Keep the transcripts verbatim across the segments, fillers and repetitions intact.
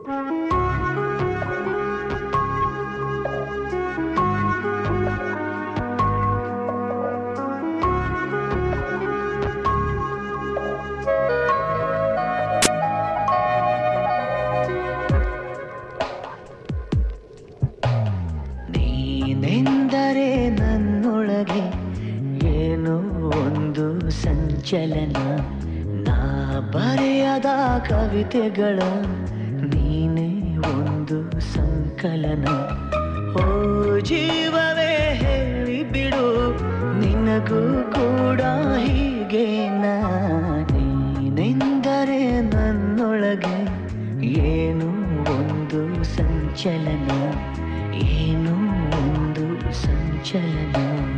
ನೀನೆಂದರೆ ನನ್ನೊಳಗೆ ಏನೋ ಒಂದು ಸಂಚಲನ, ನಾ ಬರೆಯದ ಕವಿತೆಗಳ ನೀನೇ ಒಂದು ಸಂಕಲನ. ಓ ಜೀವವೇ ಹೇಳಿಬಿಡು, ನಿನಗೂ ಕೂಡ ಹೀಗೇನಾ? ನೀನೆಂದರೆ ನನ್ನೊಳಗೆ ಏನೋ ಒಂದು ಸಂಚಲನ, ಏನೋ ಒಂದು ಸಂಚಲನ.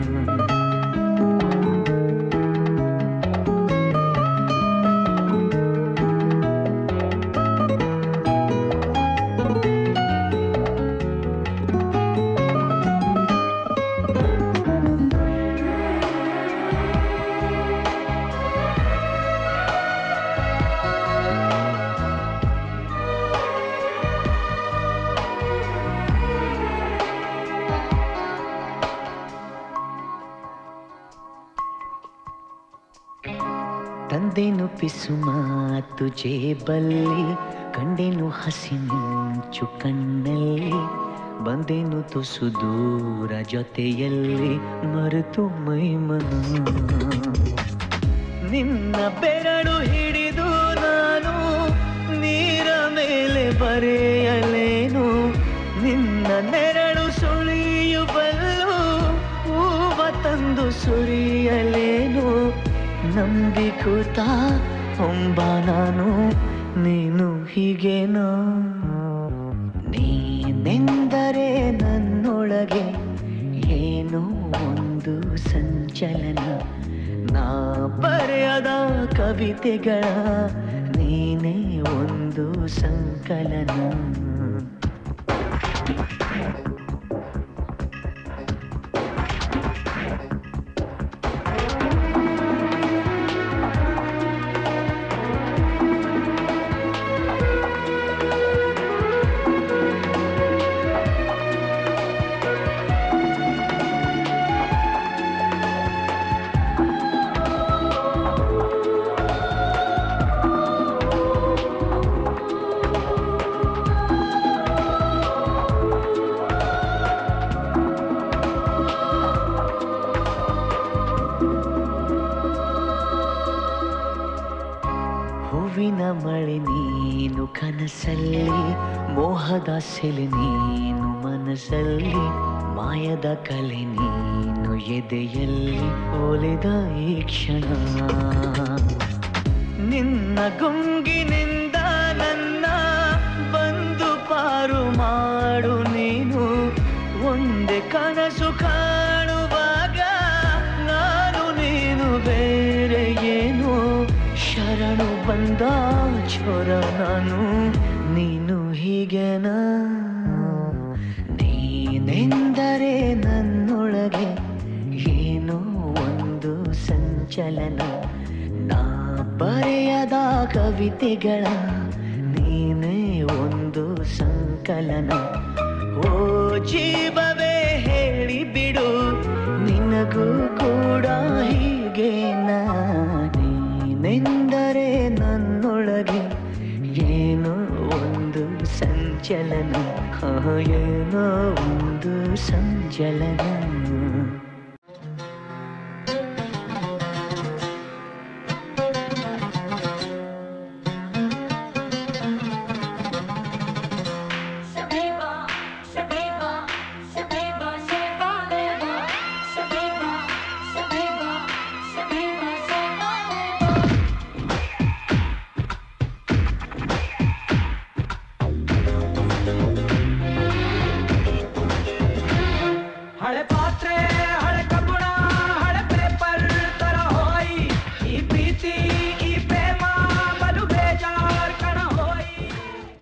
ತಂದೆನು ಪಿಸು ಮಾತು ಜೇಬಲ್ಲಿ, ಕಂಡೆನು ಹಸಿ ಮಿಂಚು ಕಣ್ಣಲ್ಲಿ, ಬಂದೆನು ತುಸು ದೂರ ಜೊತೆಯಲ್ಲಿ, ಮರೆತು ಮೈಮನ. ನಿನ್ನ ಬೆರಳು ಹಿಡಿದು ನಾನು ನೀರ ಮೇಲೆ ಬರೆಯಲೇನು, ನಿನ್ನ ನೆರಳು ಸುಳಿಯುವಲ್ಲೂ ಹೂವ ತಂದು ಸುರಿಯಲೇನು. ನಂಬಿ ಕೂತ ಹೊಂಬ ನಾನು, ನೀನು ಹೀಗೇನೋ? ನೀನೆಂದರೆ ನನ್ನೊಳಗೆ ಏನೋ ಒಂದು ಸಂಚಲನ, ನಾ ಬರೆಯದ ಕವಿತೆಗಳ ನೀನೇ ಒಂದು ಸಂಕಲನ. ಹೂವಿನ ಮಳೆ ನೀನು ಕನಸಲ್ಲಿ, ಮೋಹದ ಸೆಲೆ ನೀನು ಮನಸ್ಸಲ್ಲಿ, ಮಾಯದ ಕಲೆ ನೀನು ಎದೆಯಲ್ಲಿ, ಒಲಿದ ಈ ಕ್ಷಣ. ನಿನ್ನ ಗುಂಗಿನಿಂದ ನನ್ನ ಬಂದು ಪಾರು ಮಾಡು ನೀನು, ಒಂದೇ ಕನಸು ಕಾಣುವಾಗ ನಾನು ನೀನು ಬೇರೆ ಏನು. ಶರಣು ಬಂದ ಚೋರ ನಾನು, ನೀನು ಹೀಗೇನಾ? ನೀನೆಂದರೆ ನನ್ನೊಳಗೆ ಏನೋ ಒಂದು ಸಂಚಲನ, ನಾ ಬರೆಯದ ಕವಿತೆಗಳ ನೀನೇ ಒಂದು ಸಂಕಲನ. ಓ ಜೀವವೇ ಹೇಳಿಬಿಡು, ನಿನಗೂ ಕೂಡ ಹೀಗೇನಾ? ನೀನೆಂದರೆ ನನ್ನೊಳಗೆ ಏನೋ ಒಂದು ಸಂಚಲನ, ಏನೋ ಒಂದು ಸಂಚಲನ.